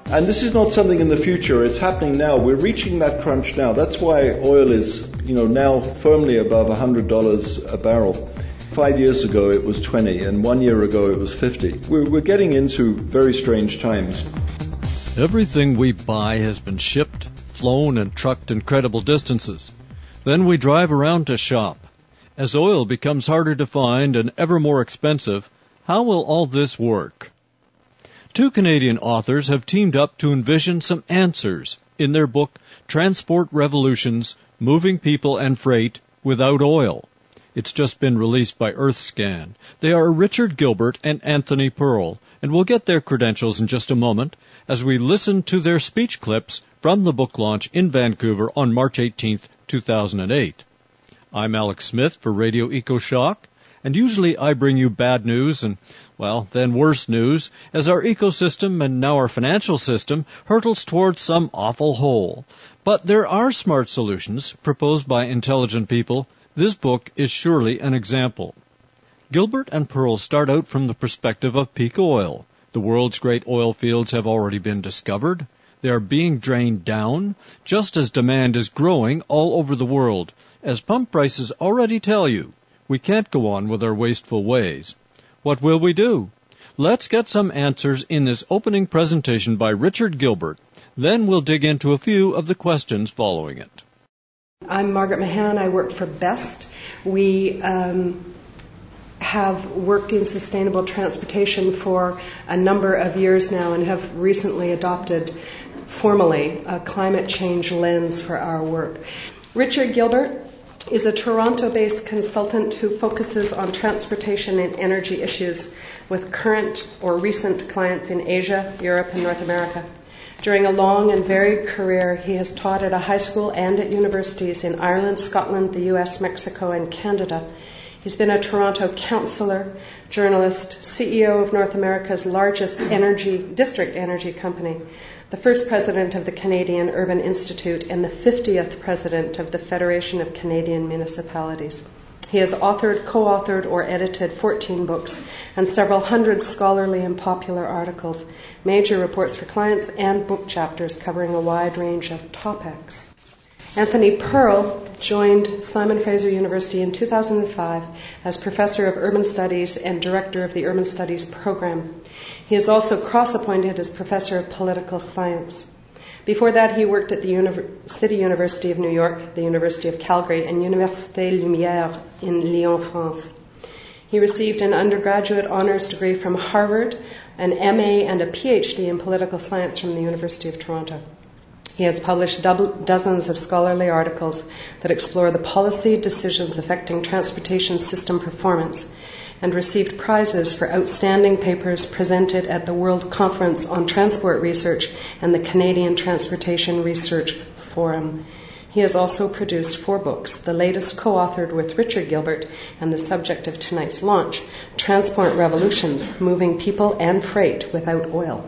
And this is not something in the future. It's happening now. We're reaching that crunch now. That's why oil is, now firmly above $100 a barrel. 5 years ago it was 20, and 1 year ago it was 50. We're getting into very strange times. Everything we buy has been shipped, flown, and trucked incredible distances. Then we drive around to shop. As oil becomes harder to find and ever more expensive, how will all this work? 2 Canadian authors have teamed up to envision some answers in their book, Transport Revolutions, Moving People and Freight Without Oil. It's just been released by EarthScan. They are Richard Gilbert and Anthony Pearl, and we'll get their credentials in just a moment as we listen to their speech clips from the book launch in Vancouver on March 18th, 2008. I'm Alex Smith for Radio EcoShock, and usually I bring you bad news and, then worse news as our ecosystem and now our financial system hurtles towards some awful hole. But there are smart solutions proposed by intelligent people. This book is surely an example. Gilbert and Pearl start out from the perspective of peak oil. The world's great oil fields have already been discovered. They are being drained down, just as demand is growing all over the world. As pump prices already tell you, we can't go on with our wasteful ways. What will we do? Let's get some answers in this opening presentation by Richard Gilbert. Then we'll dig into a few of the questions following it. I'm Margaret Mahan. I work for BEST. We have worked in sustainable transportation for a number of years now and have recently adopted formally a climate change lens for our work. Richard Gilbert is a Toronto-based consultant who focuses on transportation and energy issues with current or recent clients in Asia, Europe, and North America. During a long and varied career, he has taught at a high school and at universities in Ireland, Scotland, the US, Mexico, and Canada. He's been a Toronto councillor, journalist, CEO of North America's largest district energy company, the first president of the Canadian Urban Institute, and the 50th president of the Federation of Canadian Municipalities. He has authored, co-authored, or edited 14 books and several hundred scholarly and popular articles, major reports for clients, and book chapters covering a wide range of topics. Anthony Pearl joined Simon Fraser University in 2005 as Professor of Urban Studies and Director of the Urban Studies Program. He is also cross-appointed as Professor of Political Science. Before that, he worked at the City University of New York, the University of Calgary, and Université Lumière in Lyon, France. He received an undergraduate honors degree from Harvard, an MA and a PhD in political science from the University of Toronto. He has published dozens of scholarly articles that explore the policy decisions affecting transportation system performance and received prizes for outstanding papers presented at the World Conference on Transport Research and the Canadian Transportation Research Forum. He has also produced 4 books, the latest co-authored with Richard Gilbert and the subject of tonight's launch, Transport Revolutions, Moving People and Freight Without Oil.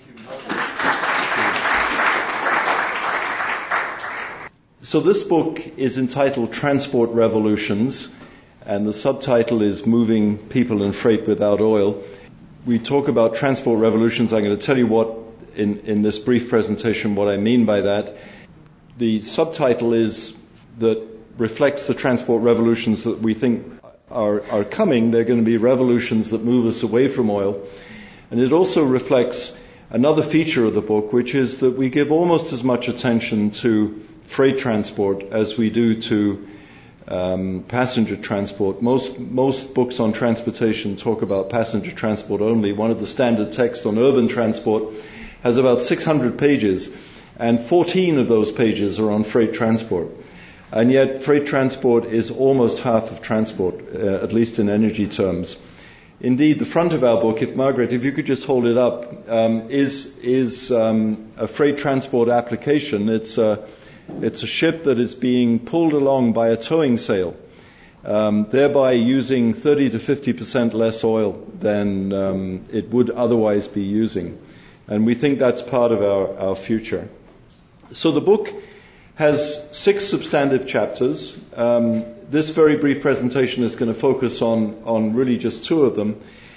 So this book is entitled Transport Revolutions, and the subtitle is Moving People and Freight Without Oil. We talk about transport revolutions. I'm going to tell you what, in this brief presentation, what I mean by that. The subtitle is that reflects the transport revolutions that we think are coming. They're going to be revolutions that move us away from oil. And it also reflects another feature of the book, which is that we give almost as much attention to freight transport as we do to passenger transport. Most books on transportation talk about passenger transport only. One of the standard texts on urban transport has about 600 pages, and 14 of those pages are on freight transport. And yet freight transport is almost half of transport, at least in energy terms. Indeed, the front of our book, Margaret, if you could just hold it up, is a freight transport application. It's a ship that is being pulled along by a towing sail, thereby using 30 to 50% less oil than it would otherwise be using. And we think that's part of our future. So the book has 6 substantive chapters. This very brief presentation is going to focus on really just 2 of them.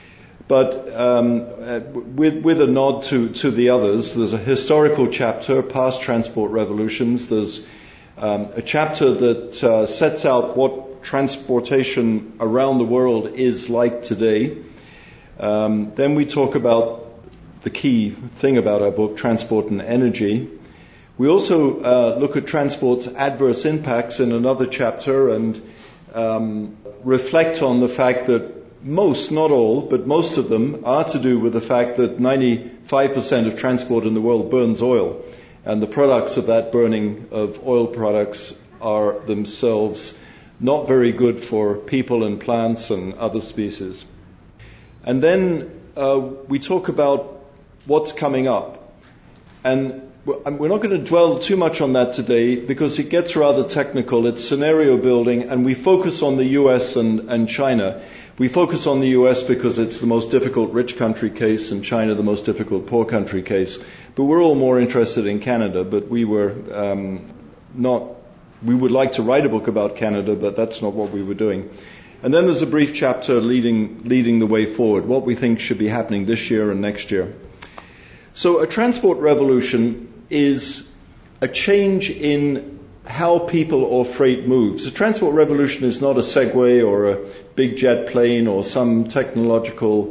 But with a nod to the others, there's a historical chapter, Past Transport Revolutions. There's a chapter that sets out what transportation around the world is like today. Then we talk about the key thing about our book, transport and energy. We also look at transport's adverse impacts in another chapter and reflect on the fact that most, not all, but most of them are to do with the fact that 95% of transport in the world burns oil, and the products of that burning of oil products are themselves not very good for people and plants and other species. And then we talk about what's coming up. And we're not going to dwell too much on that today because it gets rather technical. It's scenario building, and we focus on the US and China. We focus on the US because it's the most difficult rich country case and China the most difficult poor country case. But we're all more interested in Canada, but we would like to write a book about Canada, but that's not what we were doing. And then there's a brief chapter leading the way forward, what we think should be happening this year and next year. So a transport revolution is a change in how people or freight moves. A transport revolution is not a Segway or a big jet plane or some technological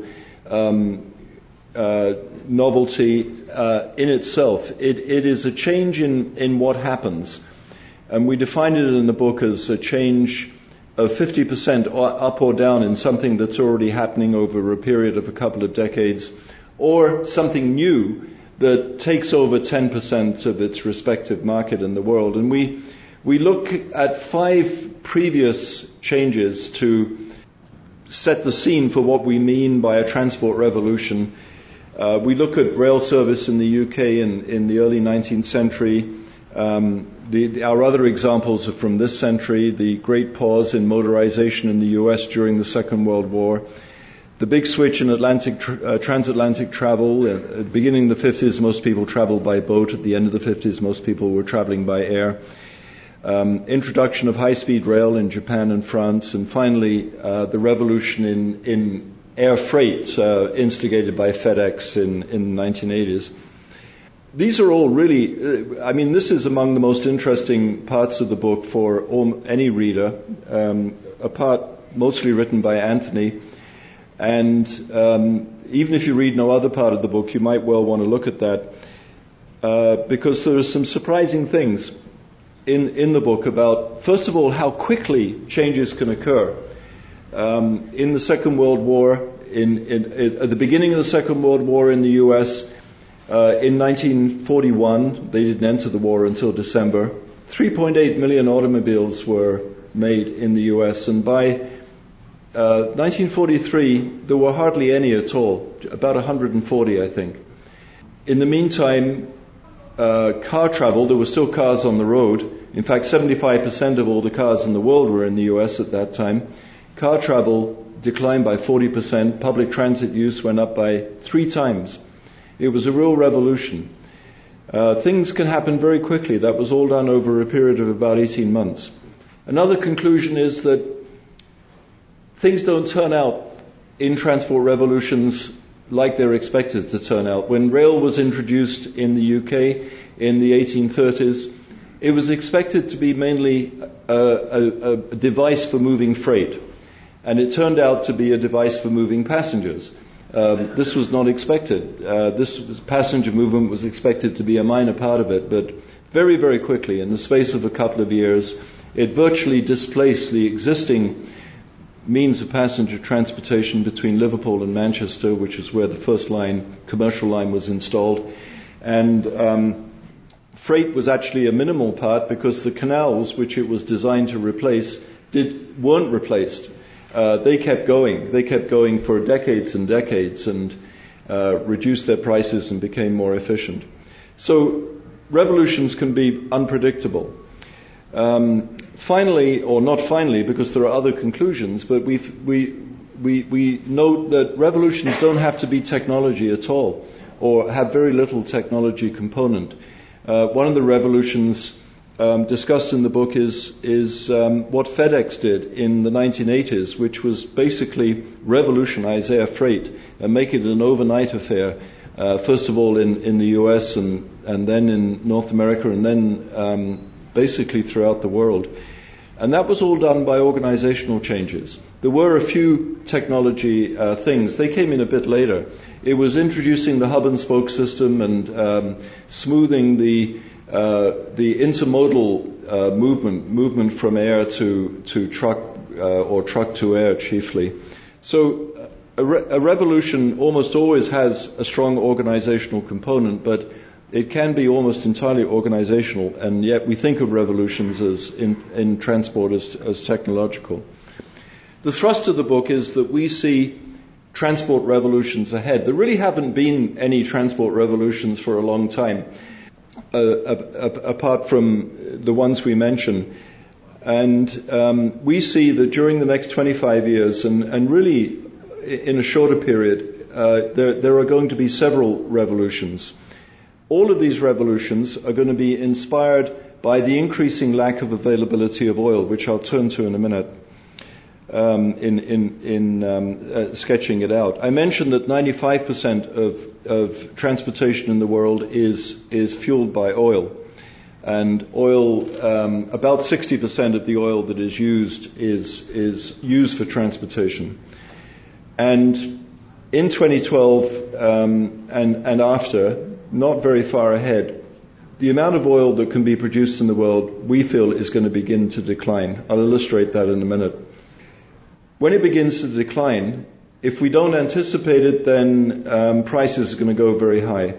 novelty in itself. It is a change in what happens. And we define it in the book as a change of 50% up or down in something that's already happening over a period of a couple of decades, or something new that takes over 10% of its respective market in the world. And we look at 5 previous changes to set the scene for what we mean by a transport revolution. We look at rail service in the UK in the early 19th century. Our other examples are from this century, the great pause in motorization in the US during the Second World War, the big switch in transatlantic travel. At the beginning of the 50s, most people traveled by boat. At the end of the 50s, most people were traveling by air. Introduction of high-speed rail in Japan and France, and finally the revolution in air freight instigated by FedEx in the 1980s. These are all really, this is among the most interesting parts of the book for any reader, a part mostly written by Anthony. And even if you read no other part of the book, you might well want to look at that because there are some surprising things in the book about, first of all, how quickly changes can occur. In the Second World War, at the beginning of the Second World War in the U.S., in 1941, they didn't enter the war until December, 3.8 million automobiles were made in the U.S., and by 1943, there were hardly any at all, about 140, I think. In the meantime, car travel, there were still cars on the road. In fact, 75% of all the cars in the world were in the US at that time. Car travel declined by 40%. Public transit use went up by 3 times. It was a real revolution. Things can happen very quickly. That was all done over a period of about 18 months. Another conclusion is that things don't turn out in transport revolutions like they're expected to turn out. When rail was introduced in the UK in the 1830s, it was expected to be mainly a device for moving freight. And it turned out to be a device for moving passengers. This was not expected. Passenger movement was expected to be a minor part of it, but very, very quickly, in the space of a couple of years, it virtually displaced the existing means of passenger transportation between Liverpool and Manchester, which is where the first commercial line was installed. And freight was actually a minimal part because the canals, which it was designed to replace, weren't replaced. They kept going. They kept going for decades and decades and reduced their prices and became more efficient. So revolutions can be unpredictable. Finally, or not finally, because there are other conclusions, but we note that revolutions don't have to be technology at all, or have very little technology component. One of the revolutions discussed in the book is what FedEx did in the 1980s, which was basically revolutionize air freight and make it an overnight affair. First of all in the US and then in North America and then basically throughout the world. And that was all done by organizational changes. There were a few technology things. They came in a bit later. It was introducing the hub and spoke system and smoothing the intermodal movement from air to truck or truck to air chiefly. So a revolution almost always has a strong organizational component, but it can be almost entirely organizational, and yet we think of revolutions as in transport as technological. The thrust of the book is that we see transport revolutions ahead. There really haven't been any transport revolutions for a long time, apart from the ones we mentioned. And we see that during the next 25 years, and really in a shorter period, there are going to be several revolutions. All of these revolutions are going to be inspired by the increasing lack of availability of oil, which I'll turn to in a minute in sketching it out. I mentioned that 95% of transportation in the world is fueled by oil. And oil, about 60% of the oil that is used used for transportation. And in 2012 and after, not very far ahead, the amount of oil that can be produced in the world, we feel, is going to begin to decline. I'll illustrate that in a minute. When it begins to decline, if we don't anticipate it, then prices are going to go very high.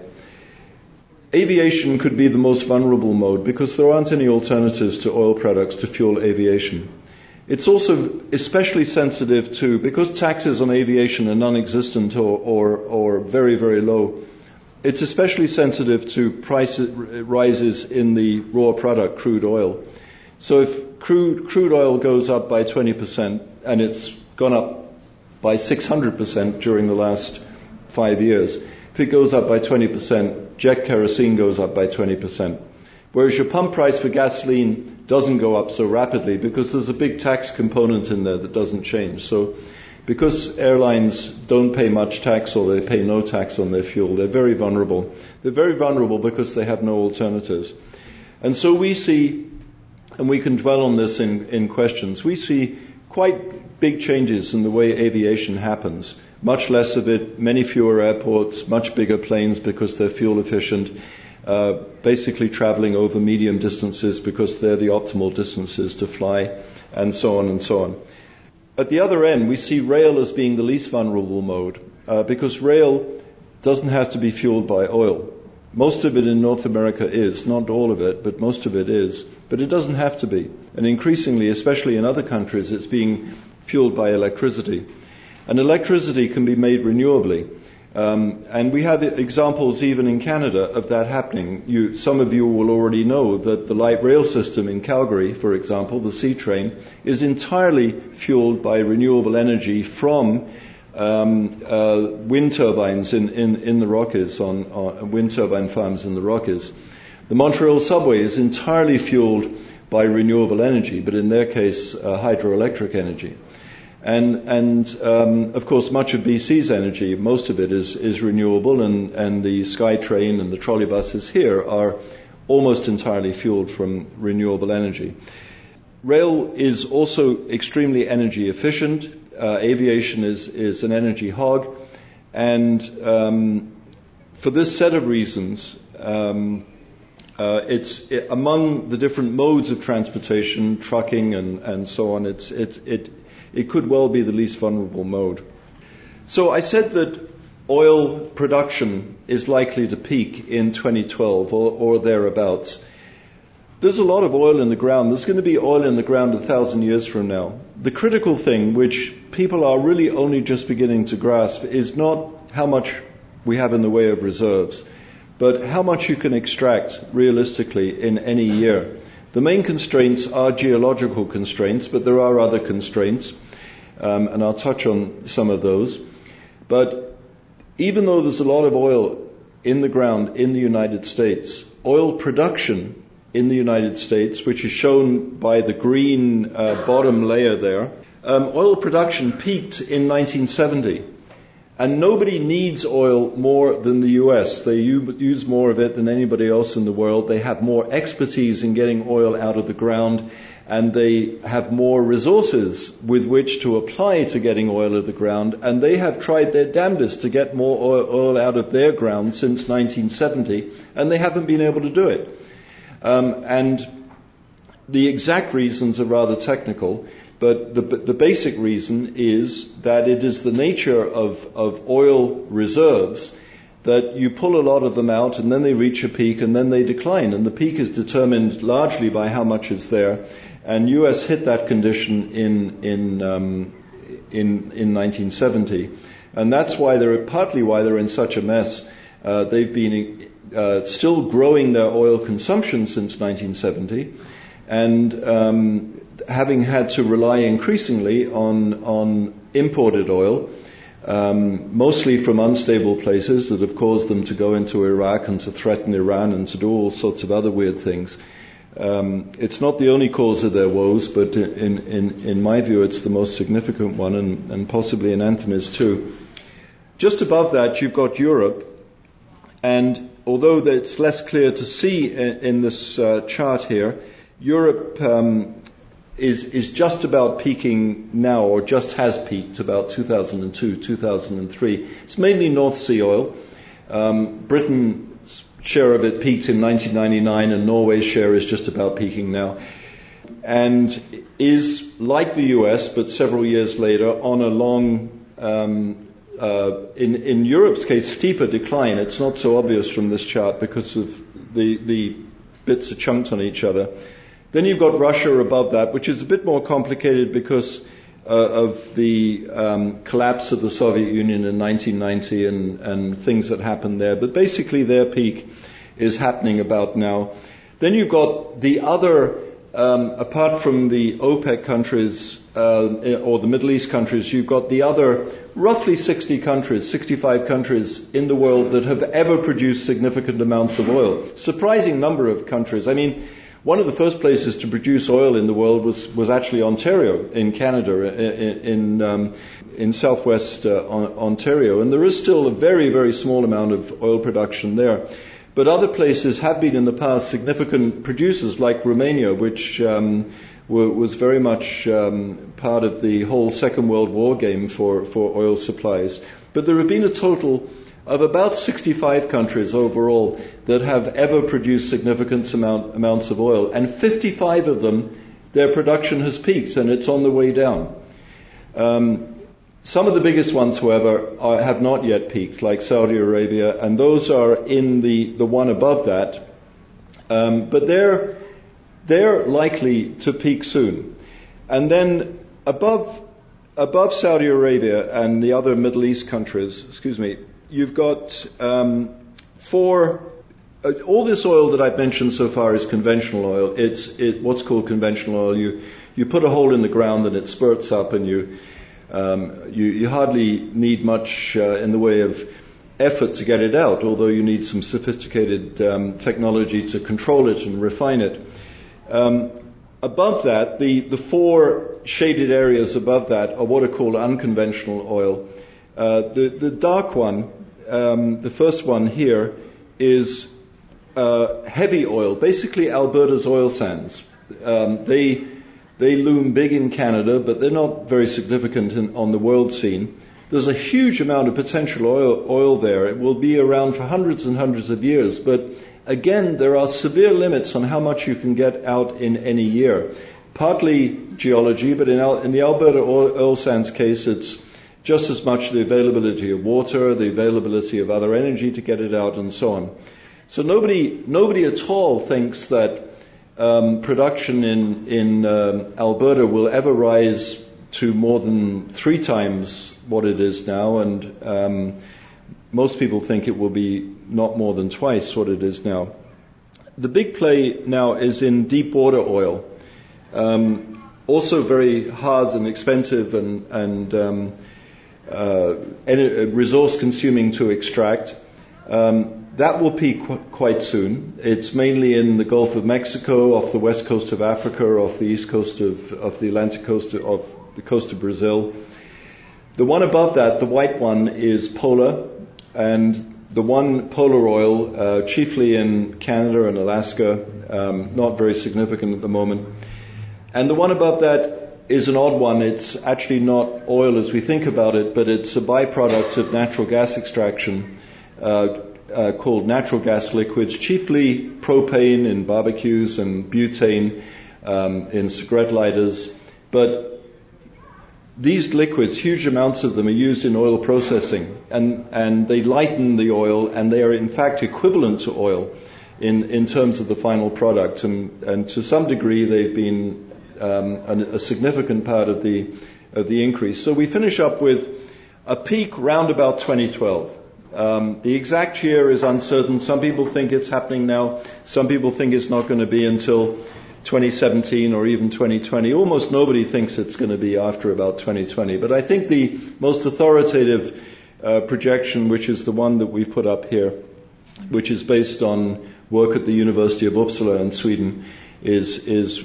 Aviation could be the most vulnerable mode because there aren't any alternatives to oil products to fuel aviation. It's also especially sensitive to, because taxes on aviation are non-existent or very, very low, it's especially sensitive to price rises in the raw product, crude oil. So if crude oil goes up by 20%, and it's gone up by 600% during the last 5 years, if it goes up by 20%, jet kerosene goes up by 20%. Whereas your pump price for gasoline doesn't go up so rapidly because there's a big tax component in there that doesn't change. So because airlines don't pay much tax or they pay no tax on their fuel, they're very vulnerable. They're very vulnerable because they have no alternatives. And so we see, and we can dwell on this in questions, we see quite big changes in the way aviation happens. Much less of it, many fewer airports, much bigger planes because they're fuel efficient, basically traveling over medium distances because they're the optimal distances to fly, and so on and so on. At the other end, we see rail as being the least vulnerable mode, because rail doesn't have to be fueled by oil. Most of it in North America is, not all of it, but most of it is. But it doesn't have to be. And increasingly, especially in other countries, it's being fueled by electricity. And electricity can be made renewably. And we have examples even in Canada of that happening. Some of you will already know that the light rail system in Calgary, for example, the C-Train, is entirely fueled by renewable energy from wind turbines in the Rockies, on wind turbine farms in the Rockies. The Montreal subway is entirely fueled by renewable energy, but in their case, hydroelectric energy. And of course, much of BC's energy, most of it is renewable, and the SkyTrain and the trolleybuses here are almost entirely fueled from renewable energy. Rail is also extremely energy efficient. Aviation is an energy hog. And for this set of reasons, it's among the different modes of transportation, trucking and so on, it could well be the least vulnerable mode. So I said that oil production is likely to peak in 2012 or thereabouts. There's a lot of oil in the ground. There's going to be oil in the ground 1,000 years from now. The critical thing, which people are really only just beginning to grasp, is not how much we have in the way of reserves, but how much you can extract realistically in any year. The main constraints are geological constraints, but there are other constraints, and I'll touch on some of those. But even though there's a lot of oil in the ground in the United States, oil production in the United States, which is shown by the green bottom layer there. Oil production peaked in 1970, and nobody needs oil more than the U.S. They use more of it than anybody else in the world. They have more expertise in getting oil out of the ground, and they have more resources with which to apply to getting oil out of the ground, and they have tried their damnedest to get more oil out of their ground since 1970, and they haven't been able to do it. And the exact reasons are rather technical, but the basic reason is that it is the nature of oil reserves that you pull a lot of them out and then they reach a peak and then they decline. And the peak is determined largely by how much is there. And U.S. hit that condition in 1970. And that's why partly why they're in such a mess. They've been still growing their oil consumption since 1970. And having had to rely increasingly on imported oil, mostly from unstable places that have caused them to go into Iraq and to threaten Iran and to do all sorts of other weird things. It's not the only cause of their woes, but in my view it's the most significant one, and possibly in Anthony's too. Just above that you've got Europe, and although it's less clear to see in this chart here, Europe is just about peaking now, or just has peaked about 2002, 2003. It's mainly North Sea oil. Britain's share of it peaked in 1999, and Norway's share is just about peaking now. And is, like the US, but several years later, on a long, in Europe's case, steeper decline. It's not so obvious from this chart because of the bits are chunked on each other. Then you've got Russia above that, which is a bit more complicated because of the collapse of the Soviet Union in 1990 and things that happened there. But basically their peak is happening about now. Then you've got the other, apart from the OPEC countries or the Middle East countries, you've got the other roughly 60 countries, 65 countries in the world that have ever produced significant amounts of oil. Surprising number of countries. I mean, one of the first places to produce oil in the world was actually Ontario in Canada, in southwest Ontario, and there is still a very, very small amount of oil production there. But other places have been in the past significant producers, like Romania, which was very much part of the whole Second World War game for oil supplies. But there have been a total of about 65 countries overall that have ever produced significant amounts of oil, and 55 of them, their production has peaked and it's on the way down. Some of the biggest ones, however, have not yet peaked, like Saudi Arabia, and those are in the one above that. But they're likely to peak soon. And then above Saudi Arabia and the other Middle East countries, you've got all this oil that I've mentioned so far is conventional oil. It's what's called conventional oil. You put a hole in the ground and it spurts up, and you hardly need much in the way of effort to get it out, although you need some sophisticated technology to control it and refine it. Above that, the four shaded areas above that are what are called unconventional oil. The dark one, the first one here, is heavy oil, basically Alberta's oil sands. They loom big in Canada, but they're not very significant on the world scene. There's a huge amount of potential oil there. It will be around for hundreds and hundreds of years, but again, there are severe limits on how much you can get out in any year. Partly geology, but in the Alberta oil sands case, it's just as much the availability of water, the availability of other energy to get it out, and so on. So nobody at all thinks that production in Alberta will ever rise to more than 3 times what it is now, and most people think it will be not more than twice what it is now. The big play now is in deep water oil, also very hard and expensive and resource consuming to extract. that will peak quite soon. It's mainly in the Gulf of Mexico, off the west coast of Africa, off the east coast of the Atlantic coast of the coast of Brazil. The one above that, the white one, is polar, and the one polar oil, chiefly in Canada and Alaska, not very significant at the moment. And the one above that is an odd one. It's actually not oil as we think about it, but it's a byproduct of natural gas extraction, called natural gas liquids, chiefly propane in barbecues and butane in cigarette lighters. But these liquids, huge amounts of them, are used in oil processing, and they lighten the oil, and they are in fact equivalent to oil in terms of the final product. And to some degree, they've been a significant part of the increase. So we finish up with a peak round about 2012. The exact year is uncertain. Some people think it's happening now. Some people think it's not going to be until 2017 or even 2020. Almost nobody thinks it's going to be after about 2020. But I think the most authoritative projection, which is the one that we've put up here, which is based on work at the University of Uppsala in Sweden, is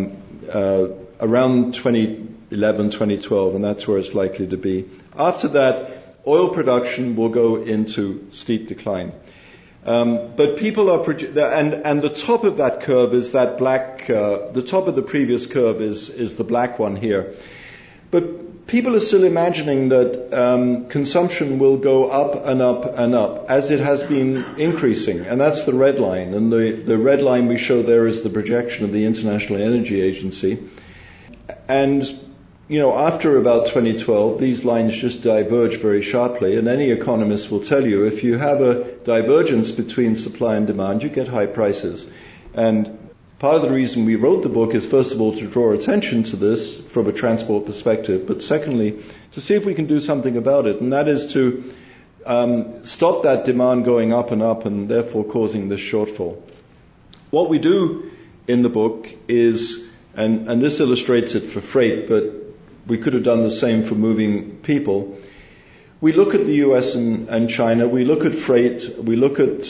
around 2011, 2012, and that's where it's likely to be. After that, oil production will go into steep decline. But people are, and the top of that curve is that black, the top of the previous curve is the black one here. But people are still imagining that consumption will go up and up and up, as it has been increasing, and that's the red line. And the red line we show there is the projection of the International Energy Agency. And after about 2012, these lines just diverge very sharply, and any economist will tell you if you have a divergence between supply and demand, you get high prices. And part of the reason we wrote the book is, first of all, to draw attention to this from a transport perspective, but secondly, to see if we can do something about it, and that is to stop that demand going up and therefore causing this shortfall. What we do in the book is, and this illustrates it for freight, but we could have done the same for moving people. We look at the US and China. We look at freight. We look at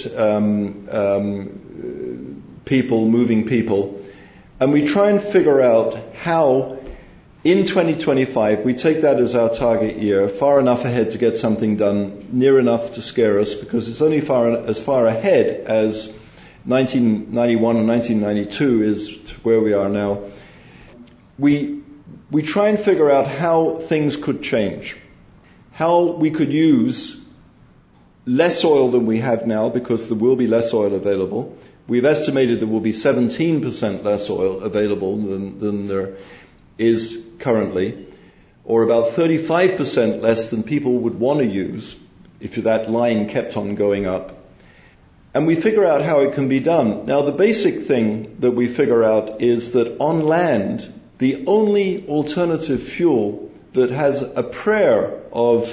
people, moving people. And we try and figure out how, in 2025, we take that as our target year, far enough ahead to get something done, near enough to scare us, because it's only as far ahead as 1991 and 1992 is where we are now. We try and figure out how things could change, how we could use less oil than we have now, because there will be less oil available. We've estimated there will be 17% less oil available than there is currently, or about 35% less than people would want to use if that line kept on going up. And we figure out how it can be done. Now, the basic thing that we figure out is that on land, the only alternative fuel that has a prayer of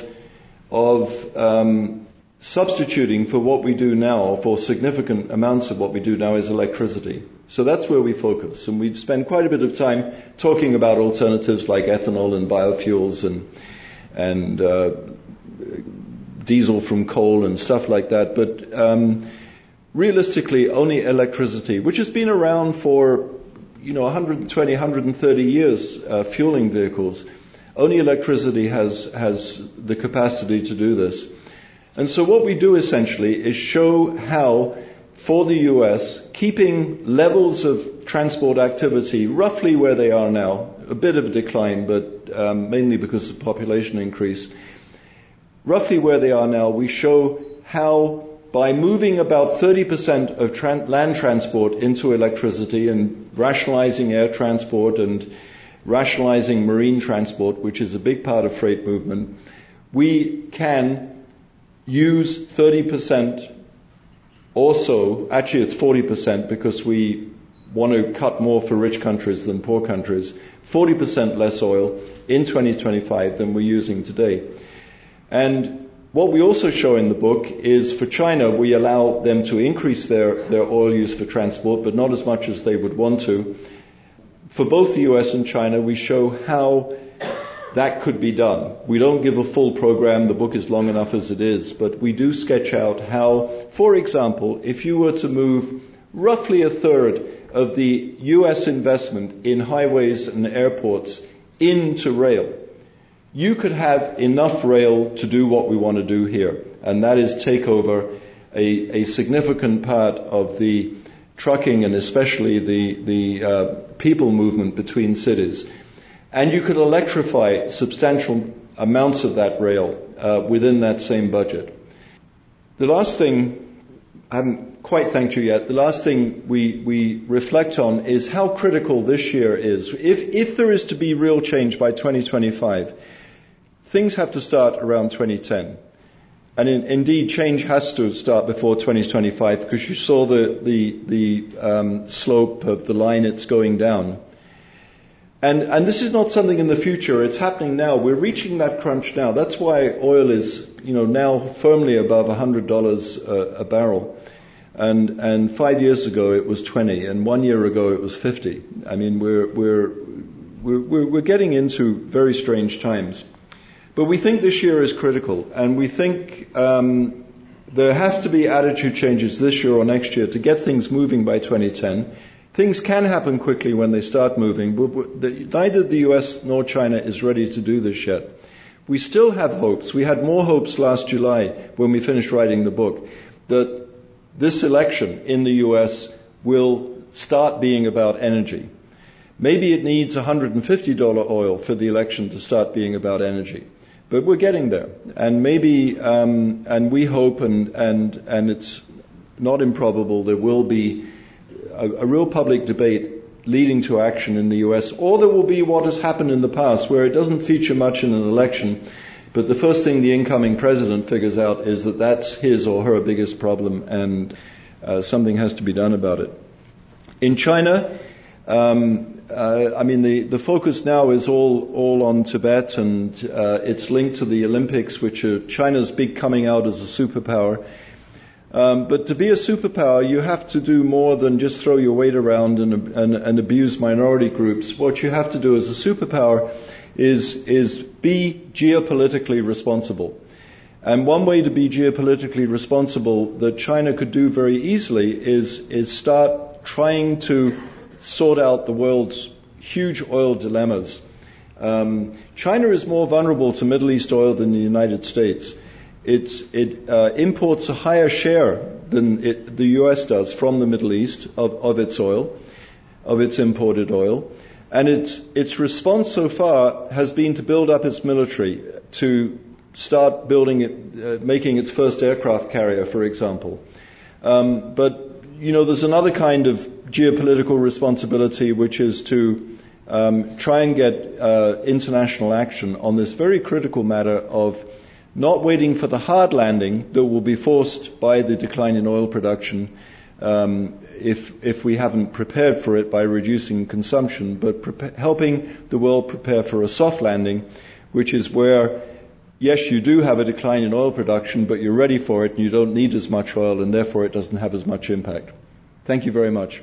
substituting for what we do now, for significant amounts of what we do now, is electricity. So that's where we focus. And we spend quite a bit of time talking about alternatives like ethanol and biofuels and diesel from coal and stuff like that. But realistically, only electricity, which has been around for 120, 130 years, fueling vehicles. Only electricity has the capacity to do this. And so what we do essentially is show how, for the US, keeping levels of transport activity roughly where they are now, a bit of a decline, but mainly because of population increase, roughly where they are now, we show how by moving about 30% of land transport into electricity and rationalizing air transport and rationalizing marine transport, which is a big part of freight movement, we can use 30% or so, actually it's 40% because we want to cut more for rich countries than poor countries, 40% less oil in 2025 than we're using today. And what we also show in the book is, for China, we allow them to increase their oil use for transport, but not as much as they would want to. For both the US and China, we show how that could be done. We don't give a full program. The book is long enough as it is, but we do sketch out how, for example, if you were to move roughly a third of the U.S. investment in highways and airports into rail, you could have enough rail to do what we want to do here, and that is take over a significant part of the trucking and especially the people movement between cities. And you could electrify substantial amounts of that rail within that same budget. The last thing, I haven't quite thanked you yet, the last thing we reflect on is how critical this year is. If there is to be real change by 2025, things have to start around 2010. And indeed, change has to start before 2025 because you saw the slope of the line it's going down. And this is not something in the future. It's happening now. We're reaching that crunch now. That's why oil is, now firmly above $100 a barrel. And 5 years ago it was 20, and 1 year ago it was 50. I mean, we're getting into very strange times. But we think this year is critical, and we think there have to be attitude changes this year or next year to get things moving by 2010. Things can happen quickly when they start moving, but neither the US nor China is ready to do this yet. We still have hopes. We had more hopes last July when we finished writing the book that this election in the US will start being about energy. Maybe it needs $150 oil for the election to start being about energy. But we're getting there, and maybe, and we hope, and it's not improbable there will be a real public debate leading to action in the U.S., or there will be what has happened in the past, where it doesn't feature much in an election, but the first thing the incoming president figures out is that that's his or her biggest problem, and something has to be done about it. In China, the focus now is all on Tibet, and it's linked to the Olympics, which are China's big coming out as a superpower. But to be a superpower, you have to do more than just throw your weight around and abuse minority groups. What you have to do as a superpower is be geopolitically responsible. And one way to be geopolitically responsible that China could do very easily is start trying to sort out the world's huge oil dilemmas. China is more vulnerable to Middle East oil than the United States. It imports a higher share than the U.S. does from the Middle East of its oil, of its imported oil. And its response so far has been to build up its military, to start building it, making its first aircraft carrier, for example. But there's another kind of geopolitical responsibility, which is to try and get international action on this very critical matter of not waiting for the hard landing that will be forced by the decline in oil production if we haven't prepared for it by reducing consumption, but helping the world prepare for a soft landing, which is where, yes, you do have a decline in oil production, but you're ready for it and you don't need as much oil, and therefore it doesn't have as much impact. Thank you very much.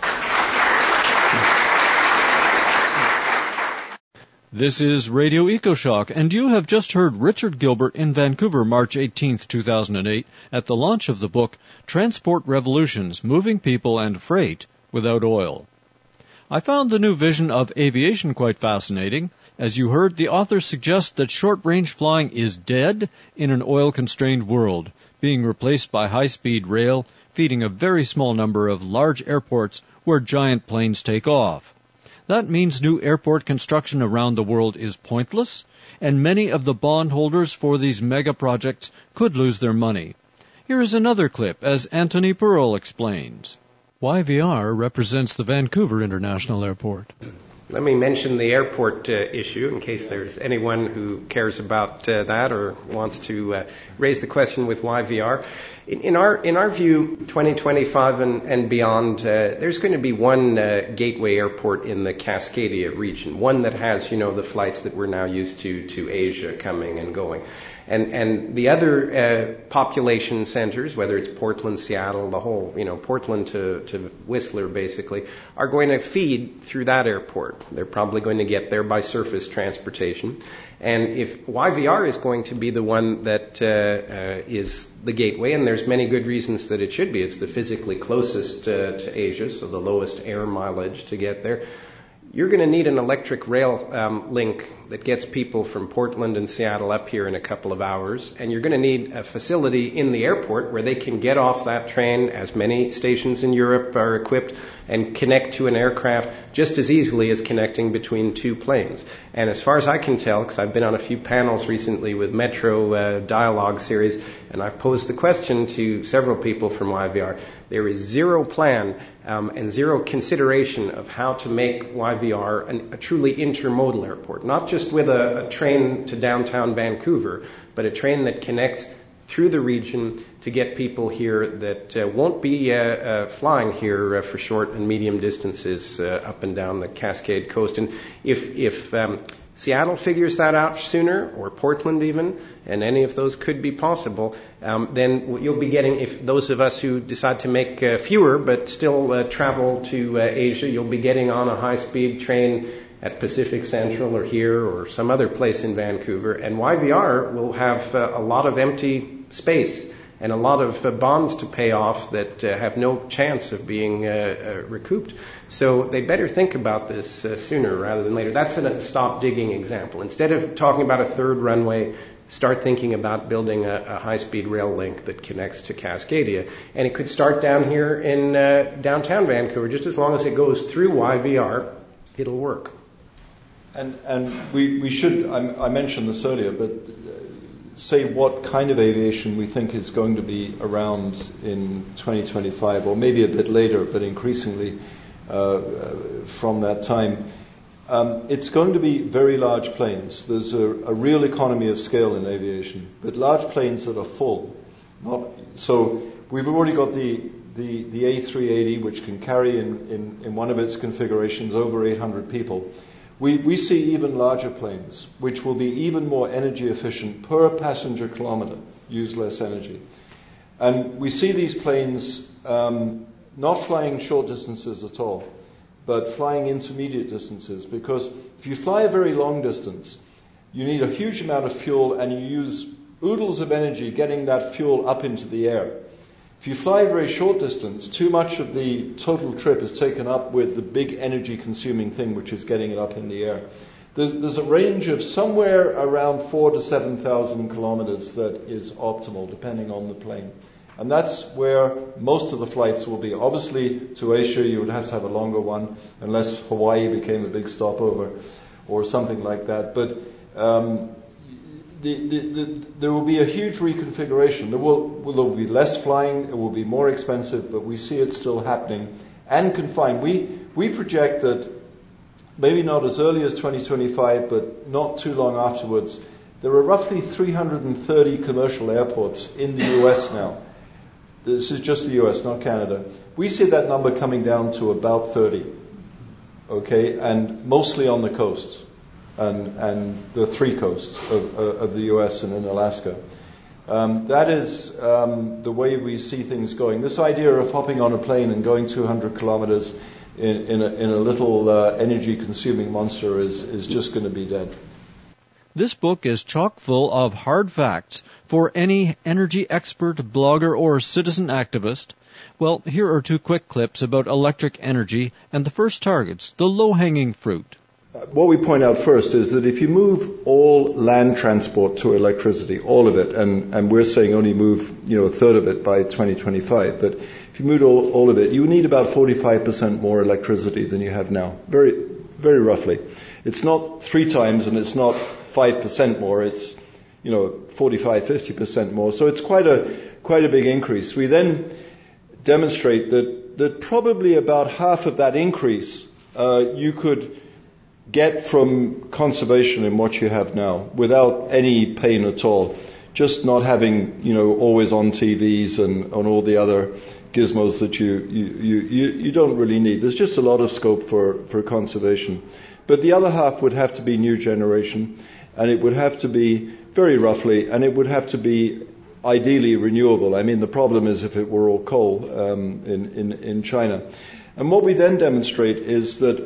This is Radio EcoShock, and you have just heard Richard Gilbert in Vancouver, March 18, 2008, at the launch of the book, Transport Revolutions, Moving People and Freight Without Oil. I found the new vision of aviation quite fascinating. As you heard, the author suggests that short-range flying is dead in an oil-constrained world, being replaced by high-speed rail, feeding a very small number of large airports where giant planes take off. That means new airport construction around the world is pointless, and many of the bondholders for these mega projects could lose their money. Here is another clip as Anthony Pearl explains. YVR represents the Vancouver International Airport. Let me mention the airport issue in case there's anyone who cares about that or wants to raise the question with YVR. In our view, 2025 and beyond, there's going to be one gateway airport in the Cascadia region, one that has, the flights that we're now used to Asia coming and going. And the other population centers, whether it's Portland, Seattle, the whole, Portland to Whistler basically, are going to feed through that airport. airport. They're probably going to get there by surface transportation. And if YVR is going to be the one that is the gateway, and there's many good reasons that it should be, it's the physically closest to Asia, so the lowest air mileage to get there, you're going to need an electric rail link that gets people from Portland and Seattle up here in a couple of hours. And you're going to need a facility in the airport where they can get off that train, as many stations in Europe are equipped, and connect to an aircraft just as easily as connecting between two planes. And as far as I can tell, because I've been on a few panels recently with Metro Dialogue Series, and I've posed the question to several people from YVR, there is zero plan and zero consideration of how to make YVR a truly intermodal airport, not just with a train to downtown Vancouver, but a train that connects through the region to get people here that won't be flying here for short and medium distances up and down the Cascade Coast. And if Seattle figures that out sooner, or Portland even, and any of those could be possible, then you'll be getting, if those of us who decide to make fewer but still travel to Asia, you'll be getting on a high-speed train at Pacific Central or here or some other place in Vancouver, and YVR will have a lot of empty space and a lot of bonds to pay off that have no chance of being recouped. So they better think about this sooner rather than later. That's a stop digging example. Instead of talking about a third runway, start thinking about building a high-speed rail link that connects to Cascadia. And it could start down here in downtown Vancouver. Just as long as it goes through YVR, it'll work. And we should, I mentioned this earlier, but say what kind of aviation we think is going to be around in 2025, or maybe a bit later, but increasingly from that time. It's going to be very large planes. There's a real economy of scale in aviation, but large planes that are full. So we've already got the A380, which can carry in one of its configurations over 800 people. We see even larger planes, which will be even more energy efficient per passenger kilometer, use less energy. And we see these planes not flying short distances at all, but flying intermediate distances, because if you fly a very long distance, you need a huge amount of fuel and you use oodles of energy getting that fuel up into the air. If you fly a very short distance, too much of the total trip is taken up with the big energy-consuming thing, which is getting it up in the air. There's a range of somewhere around 4,000 to 7,000 kilometers that is optimal, depending on the plane. And that's where most of the flights will be. Obviously, to Asia, you would have to have a longer one, unless Hawaii became a big stopover or something like that. But there will be a huge reconfiguration. There will be less flying, it will be more expensive, but we see it still happening and confined. We project that maybe not as early as 2025, but not too long afterwards, there are roughly 330 commercial airports in the US now. This is just the US, not Canada. We see that number coming down to about 30, okay, and mostly on the coast. And the three coasts of the US and in Alaska. That is the way we see things going. This idea of hopping on a plane and going 200 kilometers in a little energy-consuming monster is just going to be dead. This book is chock full of hard facts for any energy expert, blogger, or citizen activist. Well, here are two quick clips about electric energy and the first targets, the low-hanging fruit. What we point out first is that if you move all land transport to electricity, all of it, and we're saying only move, a third of it by 2025, but if you move all of it, you need about 45% more electricity than you have now. Very, very roughly. It's not 3 times and it's not 5% more, it's, 45, 50% more. So it's quite a big increase. We then demonstrate that probably about half of that increase, you could get from conservation in what you have now without any pain at all. Just not having, always on TVs and on all the other gizmos that you don't really need. There's just a lot of scope for conservation. But the other half would have to be new generation, and it would have to be very roughly, and it would have to be ideally renewable. I mean, the problem is if it were all coal in China. And what we then demonstrate is that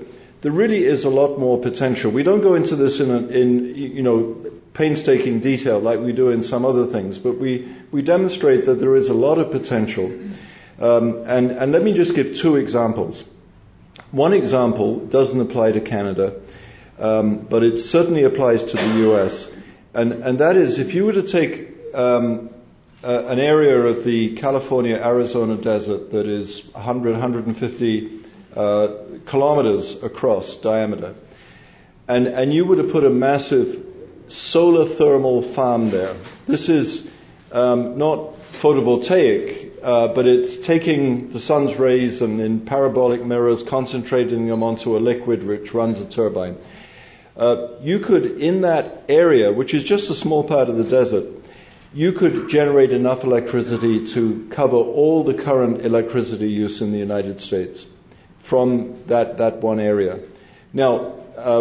there really is a lot more potential. We don't go into this in painstaking detail like we do in some other things, but we demonstrate that there is a lot of potential. And let me just give two examples. One example doesn't apply to Canada, but it certainly applies to the US. And that is, if you were to take an area of the California-Arizona desert that is 150 kilometers across diameter, and you were to put a massive solar thermal farm there. This is not photovoltaic, but it's taking the sun's rays and in parabolic mirrors concentrating them onto a liquid which runs a turbine. You could, in that area, which is just a small part of the desert, you could generate enough electricity to cover all the current electricity use in the United States from that one area. Now,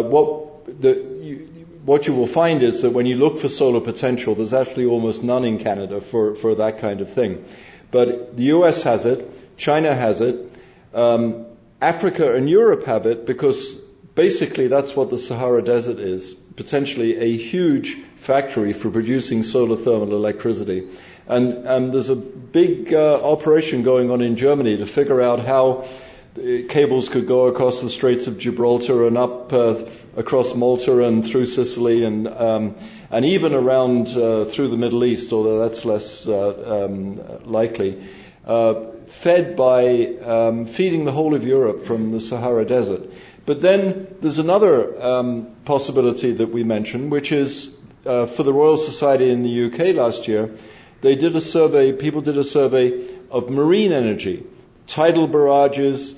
what you will find is that when you look for solar potential, there's actually almost none in Canada for that kind of thing. But the US has it, China has it, Africa and Europe have it, because basically that's what the Sahara Desert is, potentially a huge factory for producing solar thermal electricity. And there's a big operation going on in Germany to figure out how cables could go across the Straits of Gibraltar and up across Malta and through Sicily and even around through the Middle East, although that's less likely, fed by feeding the whole of Europe from the Sahara Desert. But then there's another possibility that we mentioned, which is for the Royal Society in the UK last year, people did a survey of marine energy, tidal barrages,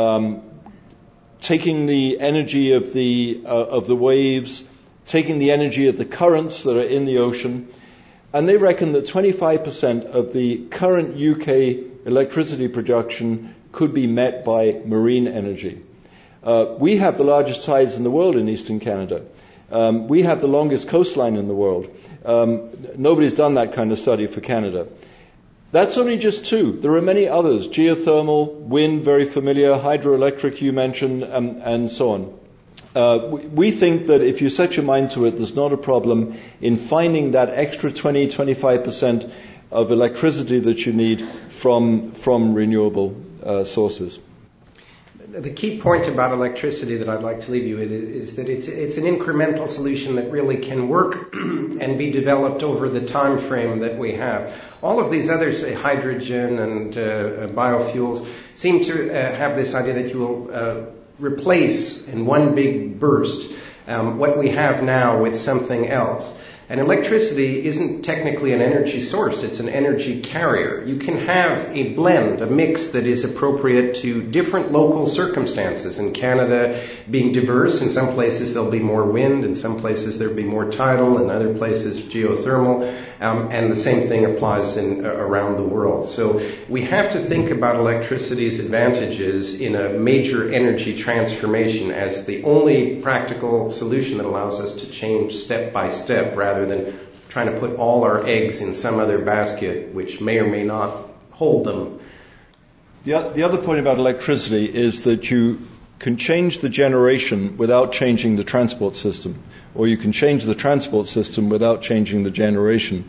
taking the energy of the waves, taking the energy of the currents that are in the ocean, and they reckon that 25% of the current UK electricity production could be met by marine energy. We have the largest tides in the world in eastern Canada. We have the longest coastline in the world. Nobody's done that kind of study for Canada. That's only just two. There are many others. Geothermal, wind, very familiar, hydroelectric you mentioned, and so on. We think that if you set your mind to it, there's not a problem in finding that extra 20-25% of electricity that you need from renewable sources. The key point about electricity that I'd like to leave you with is that it's an incremental solution that really can work and be developed over the time frame that we have. All of these others, hydrogen and biofuels, seem to have this idea that you will replace in one big burst what we have now with something else. And electricity isn't technically an energy source, it's an energy carrier. You can have a blend, a mix that is appropriate to different local circumstances. In Canada, being diverse, in some places there'll be more wind, in some places there'll be more tidal, in other places geothermal, and the same thing applies around the world. So we have to think about electricity's advantages in a major energy transformation as the only practical solution that allows us to change step by step rather than trying to put all our eggs in some other basket which may or may not hold them. The other point about electricity is that you can change the generation without changing the transport system, or you can change the transport system without changing the generation,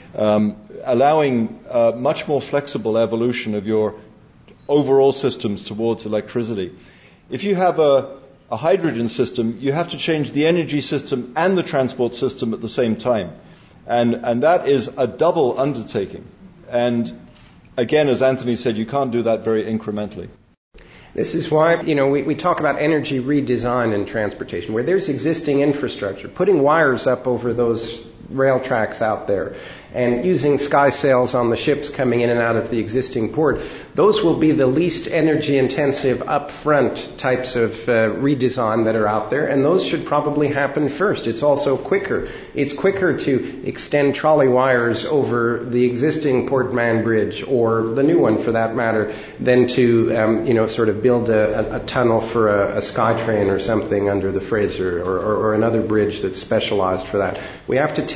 allowing much more flexible evolution of your overall systems towards electricity. If you have a hydrogen system, you have to change the energy system and the transport system at the same time. And that is a double undertaking. And again, as Anthony said, you can't do that very incrementally. This is why, we talk about energy redesign in transportation, where there's existing infrastructure, putting wires up over those rail tracks out there, and using sky sails on the ships coming in and out of the existing port. Those will be the least energy-intensive upfront types of redesign that are out there, and those should probably happen first. It's also quicker. It's quicker to extend trolley wires over the existing Port Mann Bridge, or the new one for that matter, than to, sort of build a tunnel for a SkyTrain or something under the Fraser, or another bridge that's specialized for that. We have to take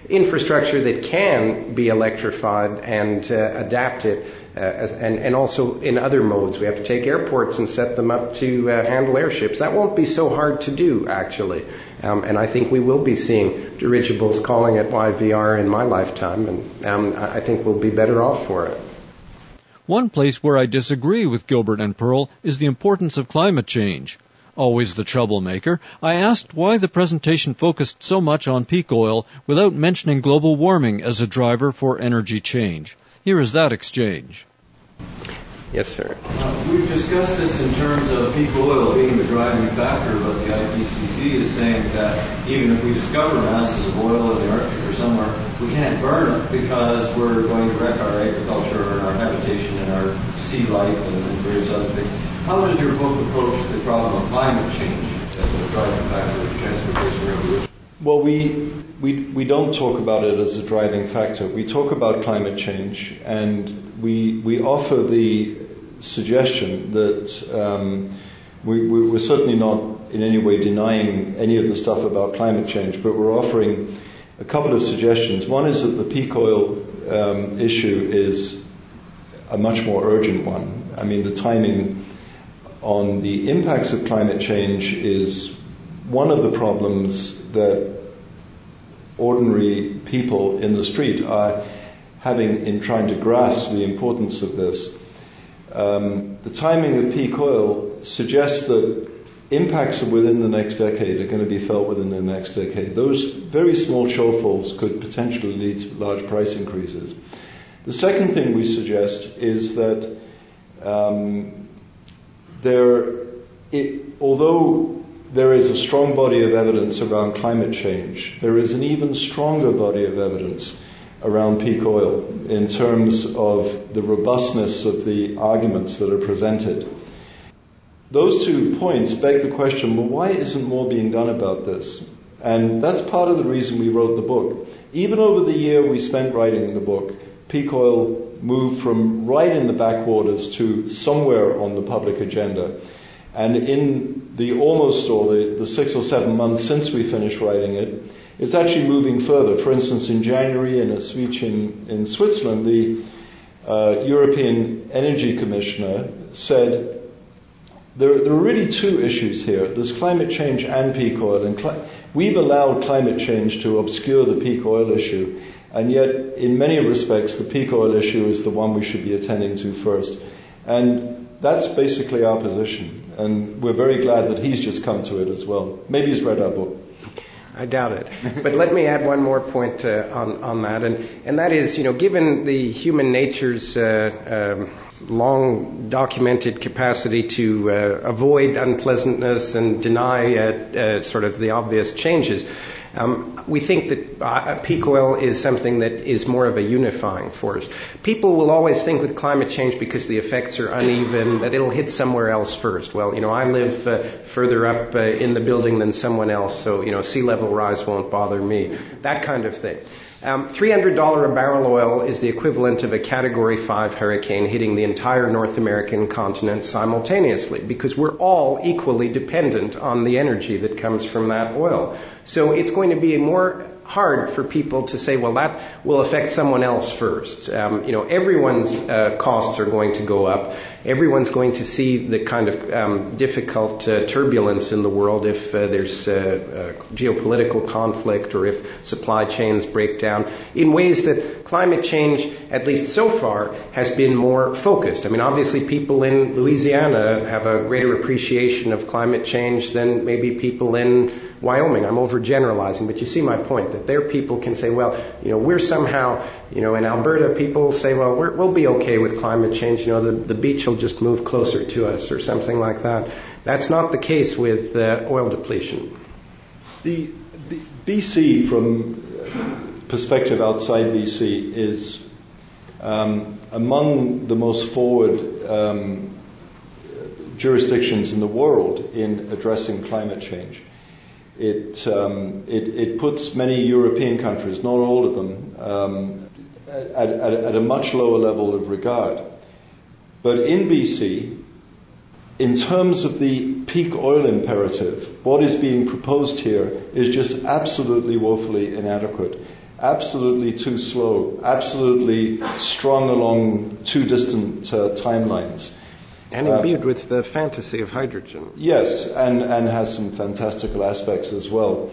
infrastructure that can be electrified and adapt it, and also in other modes. We have to take airports and set them up to handle airships. That won't be so hard to do, actually. And I think we will be seeing dirigibles calling at YVR in my lifetime, and I think we'll be better off for it. One place where I disagree with Gilbert and Pearl is the importance of climate change. Always the troublemaker, I asked why the presentation focused so much on peak oil without mentioning global warming as a driver for energy change. Here is that exchange. Yes, sir. We've discussed this in terms of peak oil being the driving factor, but the IPCC is saying that even if we discover masses of oil in the Arctic or somewhere, we can't burn it because we're going to wreck our agriculture and our habitation and our sea life and various other things. How does your book approach the problem of climate change as a driving factor of the transportation revolution? Well, we don't talk about it as a driving factor. We talk about climate change, and we offer the suggestion that we're certainly not in any way denying any of the stuff about climate change, but we're offering a couple of suggestions. One is that the peak oil issue is a much more urgent one. I mean, the timing on the impacts of climate change is one of the problems that ordinary people in the street are having in trying to grasp the importance of this. The timing of peak oil suggests that impacts within the next decade are going to be felt within the next decade. Those very small shortfalls could potentially lead to large price increases. The second thing we suggest is that although there is a strong body of evidence around climate change, there is an even stronger body of evidence around peak oil in terms of the robustness of the arguments that are presented. Those 2 points beg the question, well, why isn't more being done about this? And that's part of the reason we wrote the book. Even over the year we spent writing the book, peak oil moved from right in the backwaters to somewhere on the public agenda. And in the 6 or 7 months since we finished writing it, it's actually moving further. For instance, in January, in a speech in Switzerland, the European Energy Commissioner said there are really 2 issues here. There's climate change and peak oil. And we've allowed climate change to obscure the peak oil issue. And yet, in many respects, the peak oil issue is the one we should be attending to first. And that's basically our position. And we're very glad that he's just come to it as well. Maybe he's read our book. I doubt it. But let me add one more point on that. And that is, given the human nature's long documented capacity to avoid unpleasantness and deny sort of the obvious changes, we think that peak oil is something that is more of a unifying force. People will always think with climate change, because the effects are uneven, that it'll hit somewhere else first. Well, I live further up in the building than someone else, so, sea level rise won't bother me. That kind of thing. $300 a barrel oil is the equivalent of a Category 5 hurricane hitting the entire North American continent simultaneously, because we're all equally dependent on the energy that comes from that oil. So it's going to be more hard for people to say, well, that will affect someone else first. Everyone's costs are going to go up. Everyone's going to see the kind of difficult turbulence in the world if there's geopolitical conflict or if supply chains break down in ways that climate change, at least so far, has been more focused. I mean, obviously people in Louisiana have a greater appreciation of climate change than maybe people in Wyoming. I'm overgeneralizing, but you see my point, that their people can say, well, we're somehow, in Alberta, people say, well, we'll be okay with climate change. The beach will just move closer to us or something like that. That's not the case with oil depletion. The BC, from perspective outside BC, is among the most forward jurisdictions in the world in addressing climate change. It puts many European countries, not all of them, at a much lower level of regard. But in BC, in terms of the peak oil imperative, what is being proposed here is just absolutely woefully inadequate. absolutely too slow, absolutely strung along too distant timelines. And imbued with the fantasy of hydrogen. Yes, and has some fantastical aspects as well.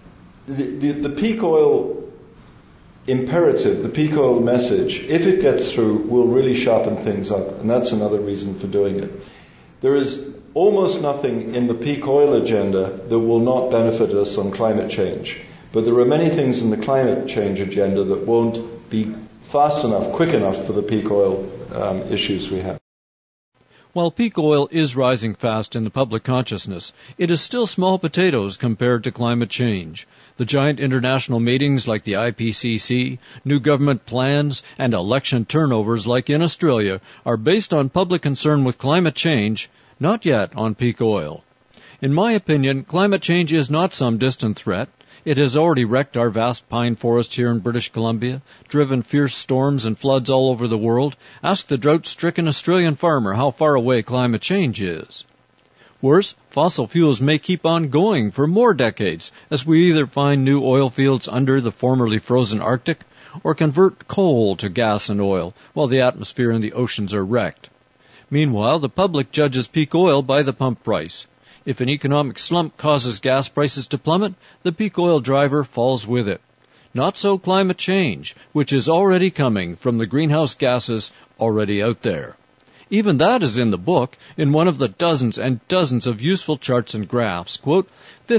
The peak oil imperative, the peak oil message, if it gets through, will really sharpen things up, and that's another reason for doing it. There is almost nothing in the peak oil agenda that will not benefit us on climate change, but there are many things in the climate change agenda that won't be fast enough, quick enough for the peak oil issues we have. While peak oil is rising fast in the public consciousness, it is still small potatoes compared to climate change. The giant international meetings like the IPCC, new government plans, and election turnovers like in Australia are based on public concern with climate change, not yet on peak oil. In my opinion, climate change is not some distant threat. It has already wrecked our vast pine forest here in British Columbia, driven fierce storms and floods all over the world. Ask the drought-stricken Australian farmer how far away climate change is. Worse, fossil fuels may keep on going for more decades as we either find new oil fields under the formerly frozen Arctic or convert coal to gas and oil while the atmosphere and the oceans are wrecked. Meanwhile, the public judges peak oil by the pump price. If an economic slump causes gas prices to plummet, the peak oil driver falls with it. Not so climate change, which is already coming from the greenhouse gases already out there. Even that is in the book, in one of the dozens and dozens of useful charts and graphs. Quote,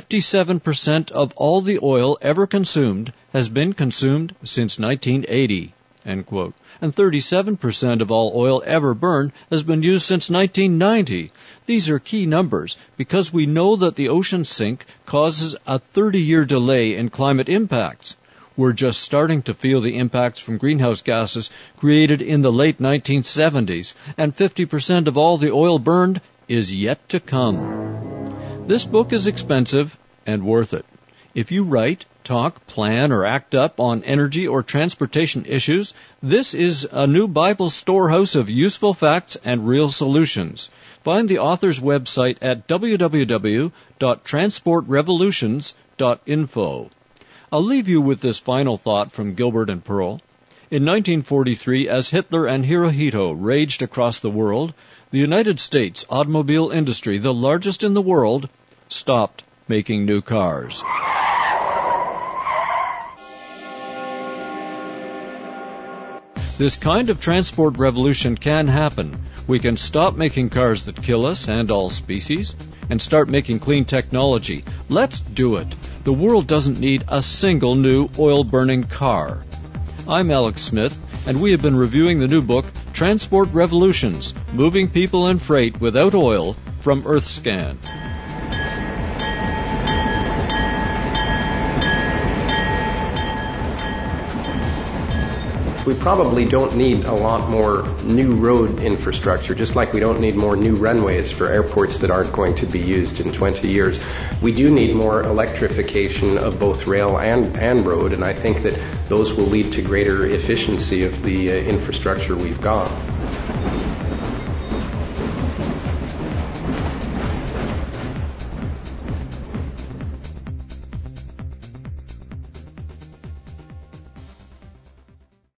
57% of all the oil ever consumed has been consumed since 1980, end quote. And 37% of all oil ever burned has been used since 1990. These are key numbers because we know that the ocean sink causes a 30-year delay in climate impacts. We're just starting to feel the impacts from greenhouse gases created in the late 1970s, and 50% of all the oil burned is yet to come. This book is expensive and worth it. If you write, talk, plan, or act up on energy or transportation issues, this is a new Bible storehouse of useful facts and real solutions. Find the author's website at www.transportrevolutions.info. I'll leave you with this final thought from Gilbert and Pearl. In 1943, as Hitler and Hirohito raged across the world, the United States automobile industry, the largest in the world, stopped making new cars. This kind of transport revolution can happen. We can stop making cars that kill us and all species and start making clean technology. Let's do it. The world doesn't need a single new oil-burning car. I'm Alex Smith, and we have been reviewing the new book, Transport Revolutions, Moving People and Freight Without Oil, from EarthScan. We probably don't need a lot more new road infrastructure, just like we don't need more new runways for airports that aren't going to be used in 20 years. We do need more electrification of both rail and road, and I think that those will lead to greater efficiency of the infrastructure we've got.